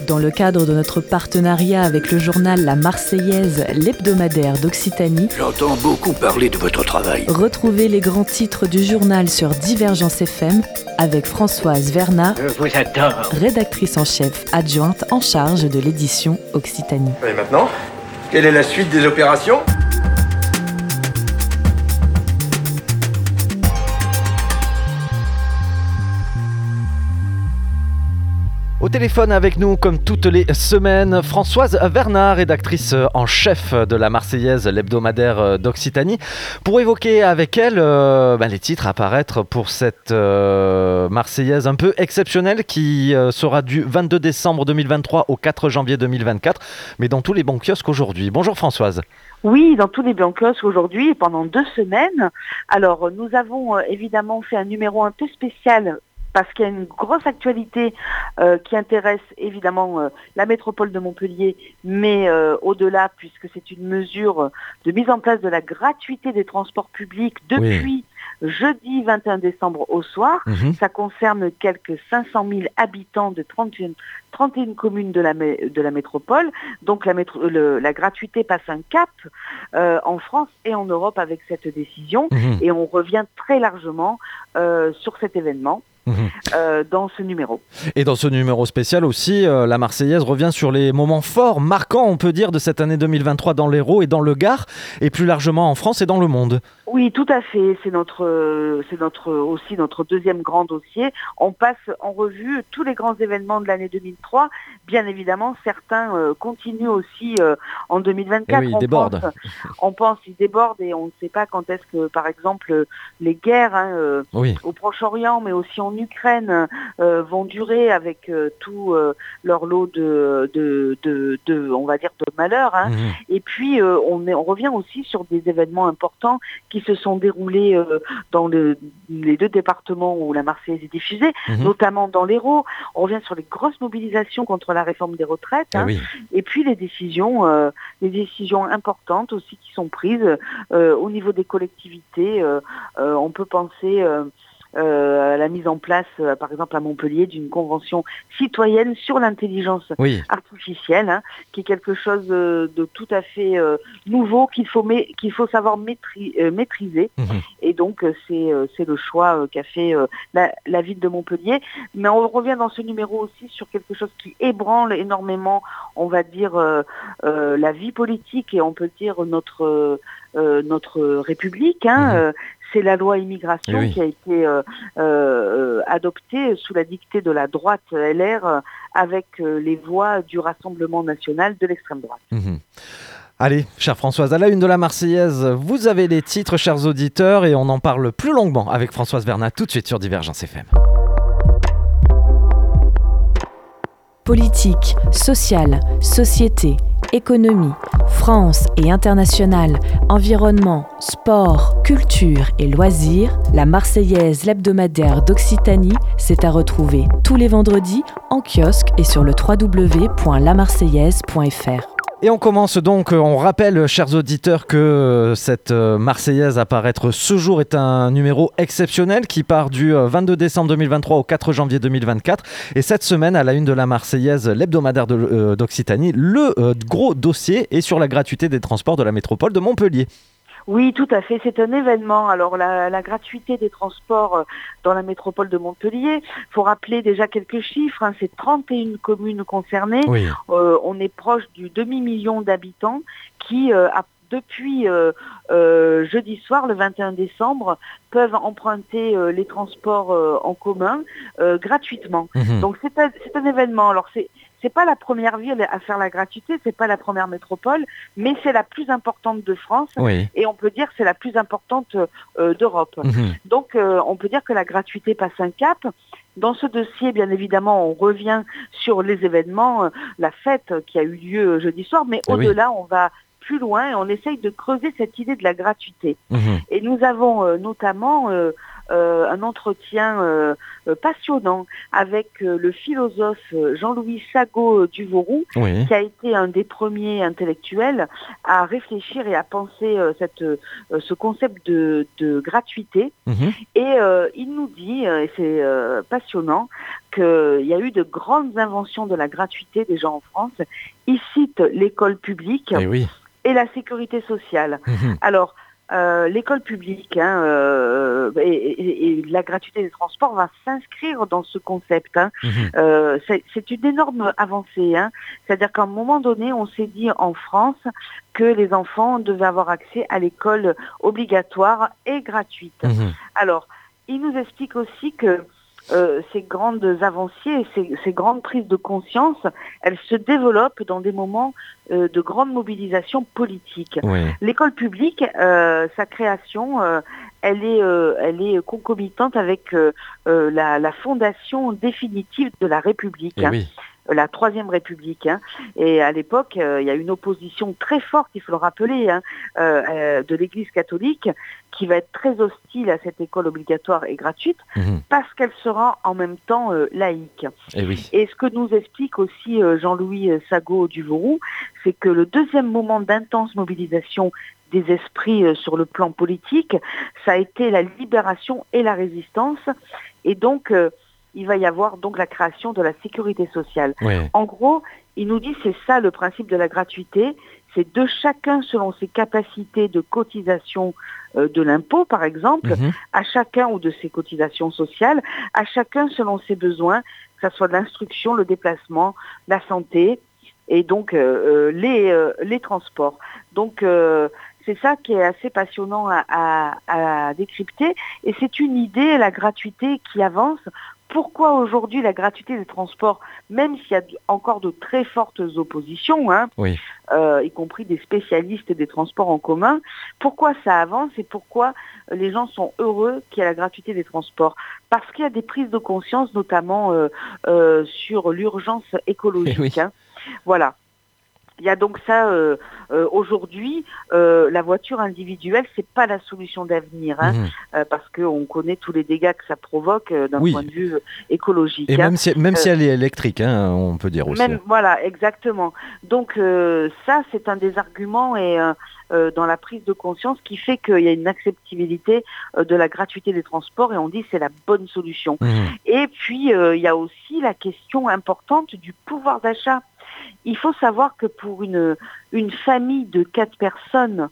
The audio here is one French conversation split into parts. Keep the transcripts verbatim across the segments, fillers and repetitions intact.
Dans le cadre de notre partenariat avec le journal La Marseillaise, l'hebdomadaire d'Occitanie, j'entends beaucoup parler de votre travail. Retrouvez les grands titres du journal sur Divergence F M avec Françoise Vernat, Je vous adore. rédactrice en chef adjointe en charge de l'édition Occitanie. Et maintenant, quelle est la suite des opérations ? Au téléphone avec nous, comme toutes les semaines, Françoise Vernat, rédactrice en chef de la Marseillaise, l'hebdomadaire d'Occitanie, pour évoquer avec elle euh, bah, les titres à paraître pour cette euh, Marseillaise un peu exceptionnelle qui euh, sera du vingt-deux décembre deux mille vingt-trois au quatre janvier deux mille vingt-quatre, mais dans tous les bons kiosques aujourd'hui. Bonjour Françoise. Oui, dans tous les bons kiosques aujourd'hui, pendant deux semaines. Alors, nous avons euh, évidemment fait un numéro un peu spécial parce qu'il y a une grosse actualité euh, qui intéresse évidemment euh, la métropole de Montpellier, mais euh, au-delà, puisque c'est une mesure de mise en place de la gratuité des transports publics depuis oui. jeudi vingt et un décembre au soir. Mmh. Ça concerne quelques cinq cent mille habitants de trente et une, trente et une communes de la, de la métropole. Donc la, métro, le, la gratuité passe un cap euh, en France et en Europe avec cette décision. Mmh. Et on revient très largement euh, sur cet événement. Mmh. Euh, dans ce numéro. Et dans ce numéro spécial aussi, euh, la Marseillaise revient sur les moments forts, marquants, on peut dire, de cette année deux mille vingt-trois dans l'Hérault et dans le Gard, et plus largement en France et dans le monde. Oui, tout à fait. C'est notre, euh, c'est notre aussi notre deuxième grand dossier. On passe en revue tous les grands événements de l'année deux mille trois. Bien évidemment, certains euh, continuent aussi euh, en deux mille vingt-quatre. Et oui, ils débordent. Pense, on pense qu'ils débordent et on ne sait pas quand est-ce que, par exemple, les guerres hein, euh, oui. au Proche-Orient, mais aussi en Ukraine, euh, vont durer avec euh, tout euh, leur lot de, de, de, de, on va dire, de malheur. Hein. Mmh. Et puis, euh, on, est, on revient aussi sur des événements importants qui se sont déroulés euh, dans le, les deux départements où la Marseillaise est diffusée, mmh. notamment dans l'Hérault. On revient sur les grosses mobilisations contre la réforme des retraites. Hein. Ah oui. Et puis, les décisions, euh, les décisions importantes aussi qui sont prises euh, au niveau des collectivités. Euh, euh, on peut penser... Euh, Euh, la mise en place, euh, par exemple à Montpellier, d'une convention citoyenne sur l'intelligence oui. artificielle, hein, qui est quelque chose de, de tout à fait euh, nouveau qu'il faut, ma- qu'il faut savoir maîtri- euh, maîtriser. Mmh. Et donc euh, c'est, euh, c'est le choix euh, qu'a fait euh, la, la ville de Montpellier. Mais on revient dans ce numéro aussi sur quelque chose qui ébranle énormément, on va dire, euh, euh, la vie politique et on peut dire notre, euh, notre République. Hein, mmh. euh, c'est la loi immigration oui. qui a été euh, euh, adoptée sous la dictée de la droite L R euh, avec euh, les voix du Rassemblement national de l'extrême droite. Mmh. Allez, chère Françoise, à la une de la Marseillaise, vous avez les titres, chers auditeurs, et on en parle plus longuement avec Françoise Vernat tout de suite sur Divergence F M. Politique, sociale, société, économie, France et internationale, environnement, sport, culture et loisirs, la Marseillaise, l'hebdomadaire d'Occitanie, c'est à retrouver tous les vendredis en kiosque et sur le w w w point la marseillaise point f r. Et on commence donc, on rappelle, chers auditeurs, que cette Marseillaise à paraître ce jour est un numéro exceptionnel qui part du vingt-deux décembre deux mille vingt-trois au quatre janvier deux mille vingt-quatre. Et cette semaine, à la une de la Marseillaise, l'hebdomadaire de, euh, d'Occitanie, le euh, gros dossier est sur la gratuité des transports de la métropole de Montpellier. Oui, tout à fait. C'est un événement. Alors, la, la gratuité des transports dans la métropole de Montpellier, il faut rappeler déjà quelques chiffres. Hein, c'est trente et une communes concernées. Oui. Euh, on est proche du demi-million d'habitants qui, euh, a, depuis euh, euh, jeudi soir, le vingt et un décembre, peuvent emprunter euh, les transports euh, en commun euh, gratuitement. Mmh. Donc, c'est un, c'est un événement. Alors, c'est... C'est pas la première ville à faire la gratuité, c'est pas la première métropole, mais c'est la plus importante de France oui. et on peut dire que c'est la plus importante euh, d'Europe. Mmh. Donc euh, on peut dire que la gratuité passe un cap. Dans ce dossier, bien évidemment, on revient sur les événements, euh, la fête qui a eu lieu jeudi soir, mais et au-delà, oui. on va plus loin et on essaye de creuser cette idée de la gratuité. Mmh. Et nous avons euh, notamment euh, euh, un entretien euh, euh, passionnant avec euh, le philosophe Jean-Louis Sago du Vauroux, oui. qui a été un des premiers intellectuels à réfléchir et à penser euh, cette, euh, ce concept de, de gratuité. Mmh. Et euh, il nous dit, et c'est euh, passionnant, qu'il y a eu de grandes inventions de la gratuité déjà en France. Il cite l'école publique et, oui. et la sécurité sociale. Mmh. Alors, Euh, l'école publique hein, euh, et, et, et la gratuité des transports va s'inscrire dans ce concept. Hein. Mmh. Euh, c'est, c'est une énorme avancée. Hein. C'est-à-dire qu'à un moment donné, on s'est dit en France que les enfants devaient avoir accès à l'école obligatoire et gratuite. Mmh. Alors, il nous explique aussi que Euh, ces grandes avancées, ces, ces grandes prises de conscience, elles se développent dans des moments euh, de grande mobilisation politique. Oui. L'école publique, euh, sa création, euh, elle est, euh, elle est concomitante avec euh, euh, la, la fondation définitive de la République. Hein. Oui. La Troisième République. Hein. Et à l'époque, euh, il y a une opposition très forte, il faut le rappeler, hein, euh, euh, de l'Église catholique, qui va être très hostile à cette école obligatoire et gratuite, mmh. parce qu'elle sera en même temps euh, laïque. Et, oui. et ce que nous explique aussi euh, Jean-Louis Sago du Vauroux, c'est que le deuxième moment d'intense mobilisation des esprits euh, sur le plan politique, ça a été la libération et la résistance. Et donc, euh, il va y avoir donc la création de la sécurité sociale. Oui. En gros, il nous dit c'est ça le principe de la gratuité, c'est de chacun selon ses capacités de cotisation euh, de l'impôt, par exemple, mm-hmm. à chacun ou de ses cotisations sociales, à chacun selon ses besoins, que ce soit de l'instruction, le déplacement, la santé et donc euh, les, euh, les transports. Donc euh, c'est ça qui est assez passionnant à, à, à décrypter et c'est une idée, la gratuité qui avance. Pourquoi aujourd'hui la gratuité des transports, même s'il y a encore de très fortes oppositions, hein, oui. euh, y compris des spécialistes des transports en commun, pourquoi ça avance et pourquoi les gens sont heureux qu'il y ait la gratuité des transports? Parce qu'il y a des prises de conscience, notamment euh, euh, sur l'urgence écologique. Oui. Hein. Voilà. Il y a donc ça euh, euh, aujourd'hui, euh, la voiture individuelle, c'est pas la solution d'avenir, hein, mmh. euh, parce qu'on connaît tous les dégâts que ça provoque euh, d'un oui. point de vue euh, écologique. Et hein. même si, même euh, si elle est électrique, hein, on peut dire aussi. Même, voilà, exactement. Donc euh, ça, c'est un des arguments et euh, euh, dans la prise de conscience qui fait qu'il y a une acceptabilité euh, de la gratuité des transports et on dit que c'est la bonne solution. Mmh. Et puis euh, il y a aussi la question importante du pouvoir d'achat. Il faut savoir que pour une, une famille de quatre personnes,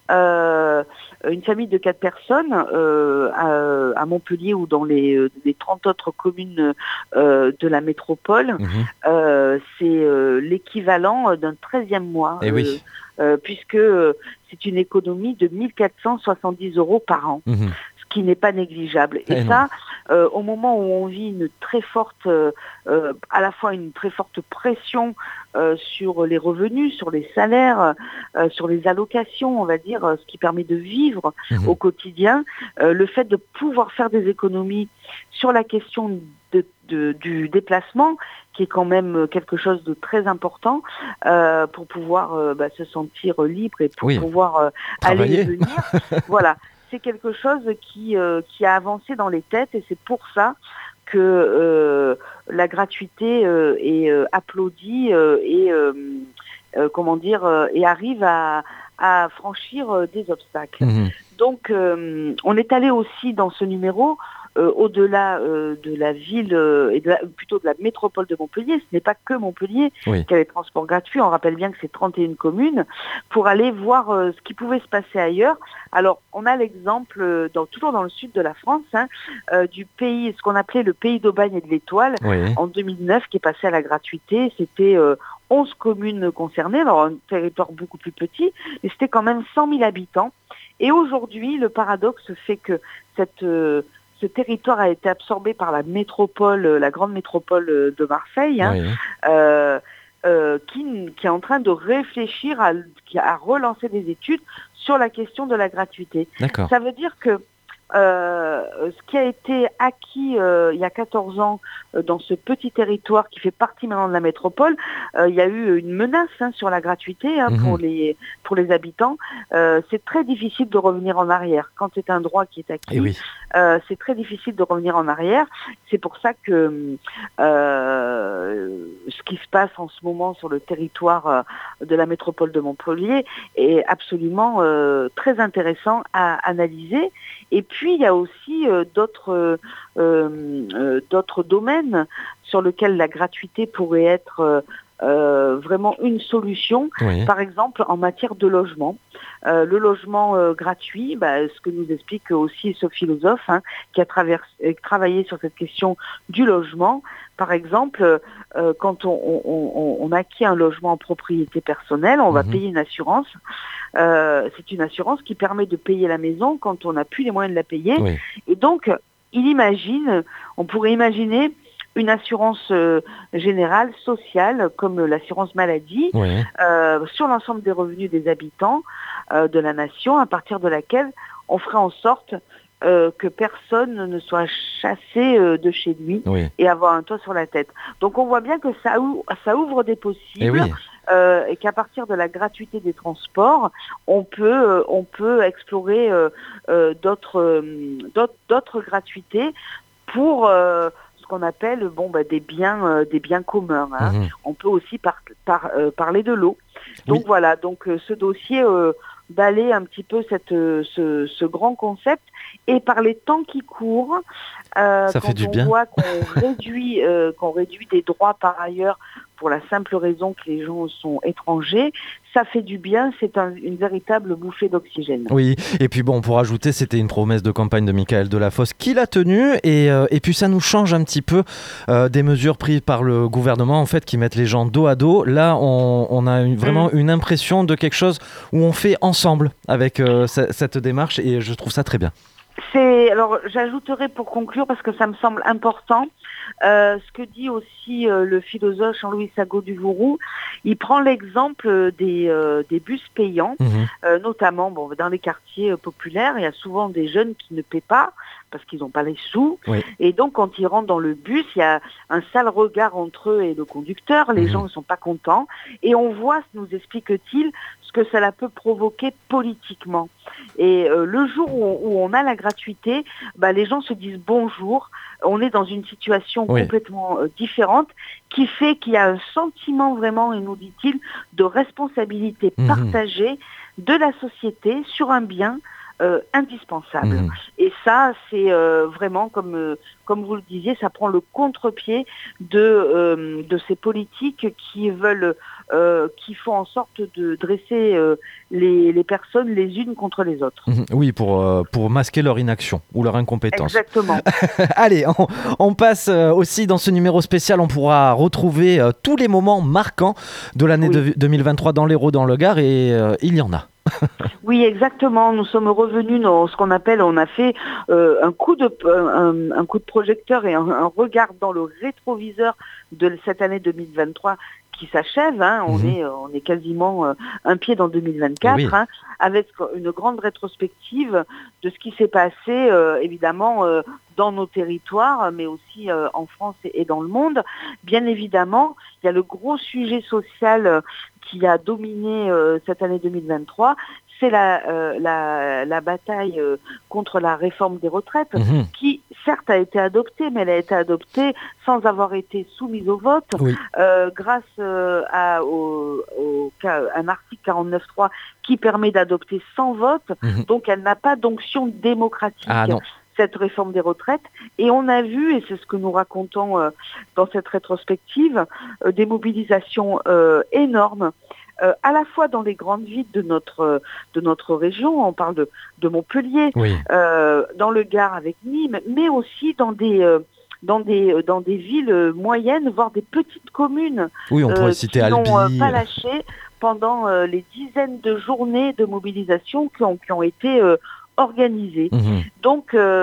euh, une famille de quatre personnes euh, à, à Montpellier ou dans les, les trente autres communes euh, de la métropole, mmh. euh, c'est euh, l'équivalent d'un treizième mois, eh oui. euh, euh, puisque euh, c'est une économie de mille quatre cent soixante-dix euros par an. Mmh. Qui n'est pas négligeable. Et, et ça, euh, au moment où on vit une très forte, euh, euh, à la fois une très forte pression euh, sur les revenus, sur les salaires, euh, sur les allocations, on va dire, euh, ce qui permet de vivre mmh. au quotidien, euh, le fait de pouvoir faire des économies sur la question de, de, du déplacement, qui est quand même quelque chose de très important euh, pour pouvoir euh, bah, se sentir libre et pour oui. pouvoir euh, aller et venir. Voilà. C'est quelque chose qui, euh, qui a avancé dans les têtes et c'est pour ça que euh, la gratuité euh, est euh, applaudie euh, et euh, euh, comment dire euh, et arrive à, à franchir euh, des obstacles. Mmh. Donc euh, on est allé aussi dans ce numéro euh, au-delà euh, de la ville euh, et de la, plutôt de la métropole de Montpellier. Ce n'est pas que Montpellier oui. qui a les transports gratuits. On rappelle bien que c'est trente et une communes pour aller voir euh, ce qui pouvait se passer ailleurs. Alors on a l'exemple euh, dans, toujours dans le sud de la France hein, euh, du pays, ce qu'on appelait le pays d'Aubagne et de l'Étoile oui. en deux mille neuf qui est passé à la gratuité. C'était euh, onze communes concernées, alors un territoire beaucoup plus petit, mais c'était quand même cent mille habitants. Et aujourd'hui, le paradoxe fait que cette, euh, ce territoire a été absorbé par la métropole, la grande métropole de Marseille, hein, oui. euh, euh, qui, qui est en train de réfléchir à, à relancer des études sur la question de la gratuité. D'accord. Ça veut dire que euh, ce qui a été acquis euh, il y a quatorze ans euh, dans ce petit territoire qui fait partie maintenant de la métropole, euh, il y a eu une menace hein, sur la gratuité hein, mmh. pour les pour les habitants. Euh, c'est très difficile de revenir en arrière quand c'est un droit qui est acquis. Oui. Euh, c'est très difficile de revenir en arrière. C'est pour ça que euh, ce qui se passe en ce moment sur le territoire euh, de la métropole de Montpellier est absolument euh, très intéressant à analyser. Et puis il y a aussi euh, d'autres euh, euh, d'autres domaines sur lesquels la gratuité pourrait être euh, Euh, vraiment une solution, oui. Par exemple en matière de logement. Euh, le logement euh, gratuit, bah, ce que nous explique aussi ce philosophe hein, qui a traversé, euh, travaillé sur cette question du logement. Par exemple, euh, quand on, on, on, on acquiert un logement en propriété personnelle, on mmh. va payer une assurance. Euh, c'est une assurance qui permet de payer la maison quand on n'a plus les moyens de la payer. Oui. Et donc, il imagine, on pourrait imaginer une assurance euh, générale, sociale, comme l'assurance maladie, oui. euh, sur l'ensemble des revenus des habitants euh, de la nation, à partir de laquelle on ferait en sorte euh, que personne ne soit chassé euh, de chez lui oui. et avoir un toit sur la tête. Donc on voit bien que ça, ou- ça ouvre des possibles. Et, oui. euh, et qu'à partir de la gratuité des transports, on peut, euh, on peut explorer euh, euh, d'autres, euh, d'autres, d'autres gratuités pour... Euh, qu'on appelle bon bah des biens euh, des biens communs hein. Mmh. On peut aussi par, par, euh, parler de l'eau. Donc oui. voilà, donc euh, ce dossier euh, balaye un petit peu cette euh, ce, ce grand concept et par les temps qui courent euh, ça quand fait du on bien. voit qu'on réduit euh, qu'on réduit des droits par ailleurs pour la simple raison que les gens sont étrangers, ça fait du bien, c'est un, une véritable bouffée d'oxygène. Oui, et puis bon, pour ajouter, c'était une promesse de campagne de Michaël Delafosse qui l'a tenue, et, euh, et puis ça nous change un petit peu euh, des mesures prises par le gouvernement, en fait, qui mettent les gens dos à dos. Là, on, on a une, vraiment mmh. une impression de quelque chose où on fait ensemble avec euh, c- cette démarche, et je trouve ça très bien. C'est, alors j'ajouterai pour conclure, parce que ça me semble important, euh, ce que dit aussi euh, le philosophe Jean-Louis Sago-Duvauroux. Il prend l'exemple des, euh, des bus payants, mmh. euh, notamment bon, dans les quartiers euh, populaires, il y a souvent des jeunes qui ne paient pas parce qu'ils n'ont pas les sous. Oui. Et donc quand ils rentrent dans le bus, il y a un sale regard entre eux et le conducteur, les mmh. gens ne sont pas contents. Et on voit, nous explique-t-il, ce que cela peut provoquer politiquement. Et euh, le jour où on, où on a la gratuité, bah, les gens se disent bonjour, on est dans une situation oui. complètement euh, différente qui fait qu'il y a un sentiment vraiment, et nous dit-il, de responsabilité mmh. partagée de la société sur un bien euh, indispensable. Mmh. Et ça, c'est euh, vraiment, comme, euh, comme vous le disiez, ça prend le contre-pied de, euh, de ces politiques qui veulent... Euh, qui font en sorte de dresser euh, les, les personnes les unes contre les autres. Oui, pour, euh, pour masquer leur inaction ou leur incompétence. Exactement. Allez, on, on passe euh, aussi dans ce numéro spécial, on pourra retrouver euh, tous les moments marquants de l'année oui. de, deux mille vingt-trois dans l'Hérault, dans le Gard, et euh, il y en a. Oui, exactement. Nous sommes revenus dans ce qu'on appelle, on a fait euh, un coup de un, un coup de projecteur et un, un regard dans le rétroviseur de cette année deux mille vingt-trois qui s'achève. Hein. On mmh. est on est quasiment euh, un pied dans deux mille vingt-quatre, oui. hein, avec une grande rétrospective de ce qui s'est passé euh, évidemment euh, dans nos territoires, mais aussi euh, en France et, et dans le monde. Bien évidemment, il y a le gros sujet social euh, qui a dominé euh, cette année deux mille vingt-trois, c'est la, euh, la, la bataille euh, contre la réforme des retraites, mmh. qui certes a été adoptée, mais elle a été adoptée sans avoir été soumise au vote, oui. euh, grâce euh, à au, au, à un article quarante-neuf trois qui permet d'adopter sans vote, mmh. donc elle n'a pas d'onction démocratique. Ah, non. Cette réforme des retraites, et on a vu, et c'est ce que nous racontons euh, dans cette rétrospective, euh, des mobilisations euh, énormes, euh, à la fois dans les grandes villes de notre de notre région, on parle de, de Montpellier, oui. euh, dans le Gard avec Nîmes, mais aussi dans des euh, dans des dans des villes moyennes, voire des petites communes. Oui, on pourrait euh, citer Albi. Qui n'ont euh, pas lâché pendant euh, les dizaines de journées de mobilisation qui ont qui ont été euh, organisées. Mmh. Donc, euh,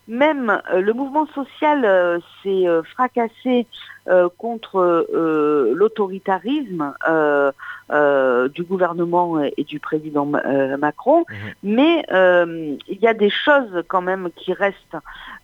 même euh, le mouvement social euh, s'est euh, fracassé euh, contre euh, l'autoritarisme euh, euh, du gouvernement et du président euh, Macron, mmh. mais euh, il y a des choses quand même qui restent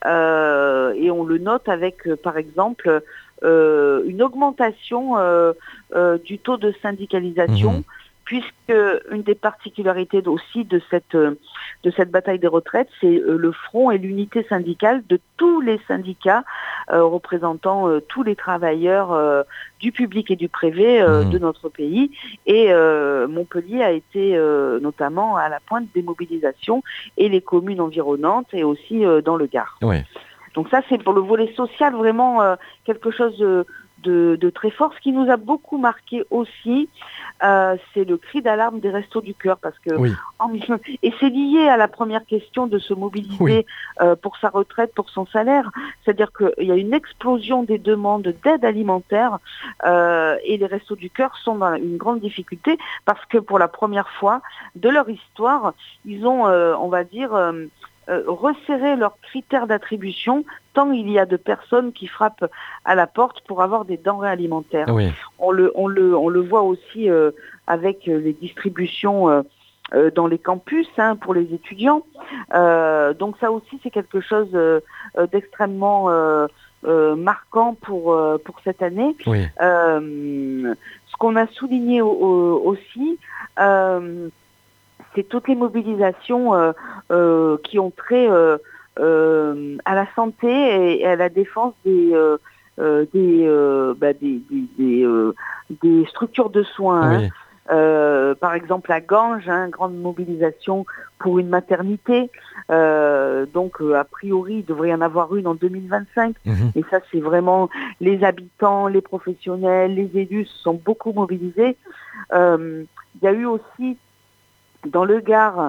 euh, et on le note avec euh, par exemple euh, une augmentation euh, euh, du taux de syndicalisation. Mmh. Puisque une des particularités aussi de cette, de cette bataille des retraites, c'est le front et l'unité syndicale de tous les syndicats euh, représentant euh, tous les travailleurs euh, du public et du privé euh, mmh. de notre pays. Et euh, Montpellier a été euh, notamment à la pointe des mobilisations et les communes environnantes et aussi euh, dans le Gard. Oui. Donc ça, c'est pour le volet social vraiment euh, quelque chose de... De, de très fort. Ce qui nous a beaucoup marqué aussi, euh, c'est le cri d'alarme des Restos du Cœur, parce que oui. en, et c'est lié à la première question de se mobiliser oui. euh, pour sa retraite, pour son salaire. C'est-à-dire qu'il y a une explosion des demandes d'aide alimentaire euh, et les Restos du Cœur sont dans une grande difficulté parce que pour la première fois de leur histoire, ils ont, euh, on va dire, euh, Euh, resserrer leurs critères d'attribution tant il y a de personnes qui frappent à la porte pour avoir des denrées alimentaires. Oui. On le, on le, on le voit aussi euh, avec les distributions euh, euh, dans les campus hein, pour les étudiants. Euh, donc ça aussi c'est quelque chose euh, d'extrêmement euh, euh, marquant pour, euh, pour cette année. Oui. Euh, ce qu'on a souligné au, au, aussi, euh, c'est toutes les mobilisations euh, euh, qui ont trait euh, euh, à la santé et à la défense des, euh, euh, des, euh, bah, des, des, des, euh, des structures de soins. Oui. Hein. Euh, par exemple à Ganges, hein, grande mobilisation pour une maternité. Euh, donc euh, a priori, il devrait y en avoir une en deux mille vingt-cinq. Mmh. Et ça, c'est vraiment les habitants, les professionnels, les élus se sont beaucoup mobilisés. Euh, il y a eu aussi dans le Gard,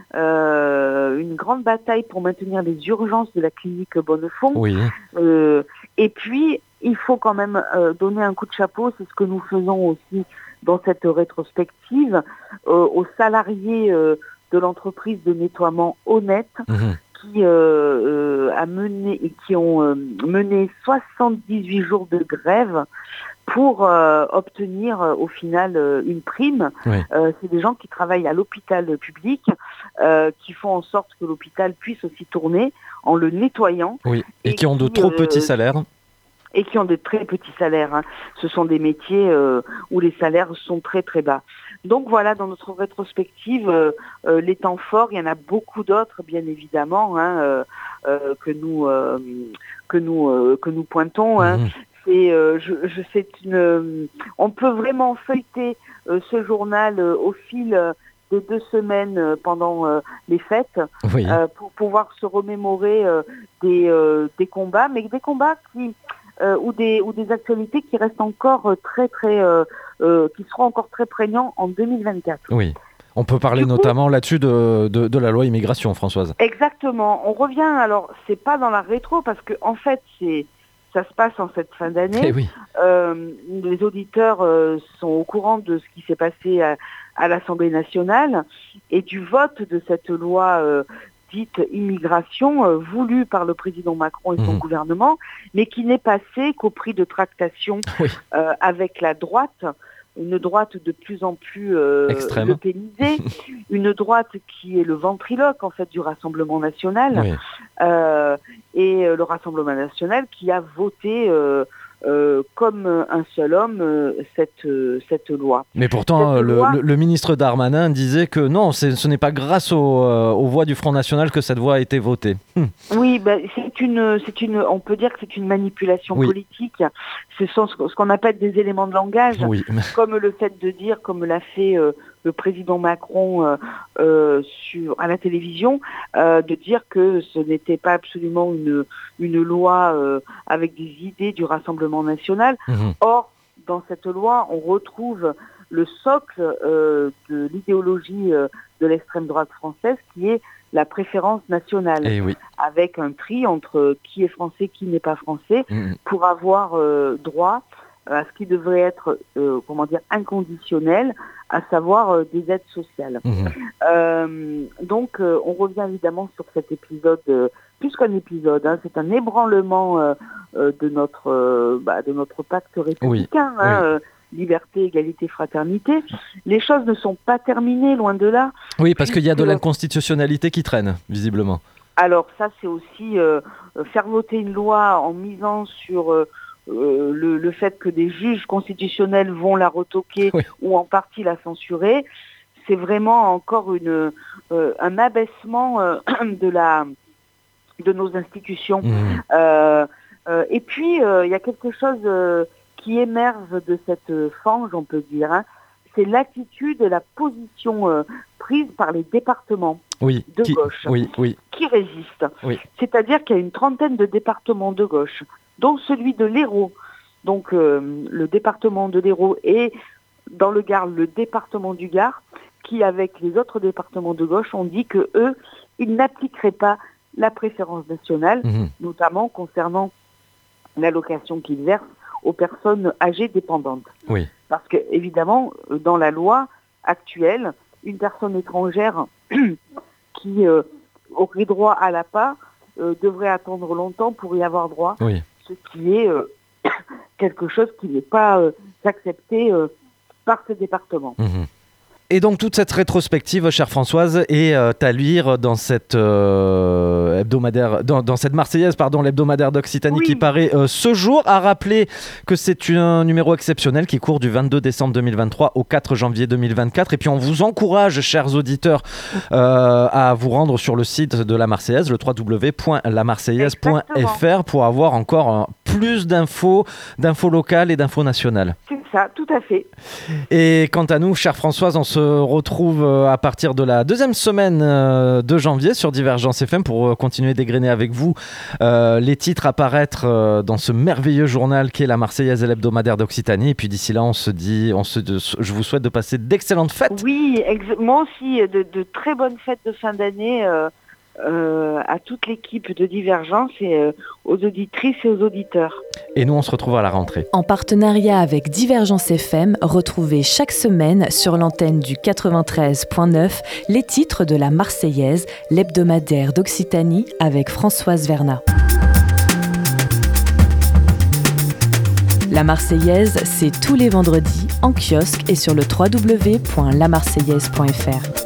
euh, une grande bataille pour maintenir les urgences de la clinique Bonnefond. Oui. Euh, et puis, il faut quand même euh, donner un coup de chapeau, c'est ce que nous faisons aussi dans cette rétrospective, euh, aux salariés euh, de l'entreprise de nettoiement Honnête, mmh. qui euh, euh, a mené et qui ont euh, mené soixante-dix-huit jours de grève pour euh, obtenir euh, au final euh, une prime. Oui. Euh, c'est des gens qui travaillent à l'hôpital public, euh, qui font en sorte que l'hôpital puisse aussi tourner en le nettoyant. Oui. Et, et qui ont qui, de trop euh, petits salaires. Et qui ont de très petits salaires. Hein. Ce sont des métiers euh, où les salaires sont très très bas. Donc voilà, dans notre rétrospective, euh, euh, les temps forts, il y en a beaucoup d'autres, bien évidemment, hein, euh, euh, que nous euh, que nous euh, que nous pointons. Hein. Mmh. Et euh, je, je c'est une, euh, on peut vraiment feuilleter euh, ce journal euh, au fil euh, des deux semaines euh, pendant euh, les fêtes oui. euh, pour pouvoir se remémorer euh, des, euh, des combats, mais des combats qui euh, ou des ou des actualités qui restent encore très très euh, euh, qui seront encore très prégnants en deux mille vingt-quatre. Oui. On peut parler du notamment coup, là-dessus de, de, de la loi immigration, Françoise. Exactement. On revient, alors c'est pas dans la rétro parce que en fait c'est ça se passe en cette fin d'année. Eh oui. euh, les auditeurs euh, sont au courant de ce qui s'est passé à, à l'Assemblée nationale et du vote de cette loi euh, dite immigration euh, voulue par le président Macron et son mmh. gouvernement, mais qui n'est passé qu'au prix de tractations oui. euh, avec la droite, une droite de plus en plus euh, euphémisée, une droite qui est le ventriloque en fait du Rassemblement national. Oui. Euh, et euh, le Rassemblement national qui a voté euh, euh, comme un seul homme euh, cette, euh, cette loi. Mais pourtant, le, loi... le, le ministre Darmanin disait que non, c'est, ce n'est pas grâce au, euh, aux voix du Front National que cette loi a été votée. Hum. Oui, ben, c'est une, c'est une, on peut dire que c'est une manipulation oui. politique. Ce sont ce, ce qu'on appelle des éléments de langage, oui. comme le fait de dire, comme l'a fait euh, le président Macron euh, euh, sur, à la télévision, euh, de dire que ce n'était pas absolument une, une loi euh, avec des idées du Rassemblement national. Mmh. Or, dans cette loi, on retrouve le socle euh, de l'idéologie euh, de l'extrême droite française, qui est la préférence nationale, et oui. avec un tri entre qui est français, qui n'est pas français, mmh. pour avoir euh, droit à ce qui devrait être, euh, comment dire, inconditionnel, à savoir euh, des aides sociales. Mmh. Euh, donc, euh, on revient évidemment sur cet épisode euh, plus qu'un épisode, hein, c'est un ébranlement euh, euh, de notre euh, bah, de notre pacte républicain, oui, hein, oui. Euh, liberté, égalité, fraternité. Les choses ne sont pas terminées, loin de là. Oui, parce qu'il y a de l'inconstitutionnalité qui traîne, visiblement. Alors ça, c'est aussi euh, faire voter une loi en misant sur euh, euh, le, le fait que des juges constitutionnels vont la retoquer, oui, ou en partie la censurer. C'est vraiment encore une, euh, un abaissement euh, de, la, de nos institutions. Mmh. Euh, euh, et puis, euh, il y a quelque chose... Euh, qui émerge de cette fange, on peut dire, hein, c'est l'attitude et la position euh, prise par les départements oui, de qui, gauche oui, oui. qui résistent. Oui. C'est-à-dire qu'il y a une trentaine de départements de gauche, dont celui de l'Hérault. Donc euh, le département de l'Hérault et dans le Gard, le département du Gard, qui avec les autres départements de gauche ont dit que eux, ils n'appliqueraient pas la préférence nationale, mmh. notamment concernant l'allocation qu'ils versent aux personnes âgées dépendantes. Oui. Parce que, évidemment, dans la loi actuelle, une personne étrangère qui euh, aurait droit à l'A P A euh, devrait attendre longtemps pour y avoir droit, oui. ce qui est euh, quelque chose qui n'est pas euh, accepté euh, par ce département. Mmh. Et donc toute cette rétrospective, chère Françoise, est euh, à lire dans cette euh, hebdomadaire, dans, dans cette Marseillaise, pardon, l'hebdomadaire d'Occitanie, oui, qui paraît euh, ce jour. À rappeler que c'est un numéro exceptionnel qui court du vingt-deux décembre deux mille vingt-trois au quatre janvier deux mille vingt-quatre. Et puis on vous encourage, chers auditeurs, euh, à vous rendre sur le site de la Marseillaise, le w w w point la marseillaise point f r, pour avoir encore euh, plus d'infos, d'infos locales et d'infos nationales. C'est ça, tout à fait. Et quant à nous, chère Françoise, on se retrouve à partir de la deuxième semaine de janvier sur Divergence F M pour continuer d'égrener avec vous euh, les titres à paraître dans ce merveilleux journal qu'est la Marseillaise et l'hebdomadaire d'Occitanie. Et puis d'ici là, on se dit, on se, je vous souhaite de passer d'excellentes fêtes. Oui, ex- moi aussi, de, de très bonnes fêtes de fin d'année euh, euh, à toute l'équipe de Divergence et euh, aux auditrices et aux auditeurs. Et nous, on se retrouve à la rentrée. En partenariat avec Divergence F M, retrouvez chaque semaine sur l'antenne du quatre-vingt-treize neuf les titres de la Marseillaise, l'hebdomadaire d'Occitanie avec Françoise Vernat. La Marseillaise, c'est tous les vendredis en kiosque et sur le w w w point la marseillaise point f r.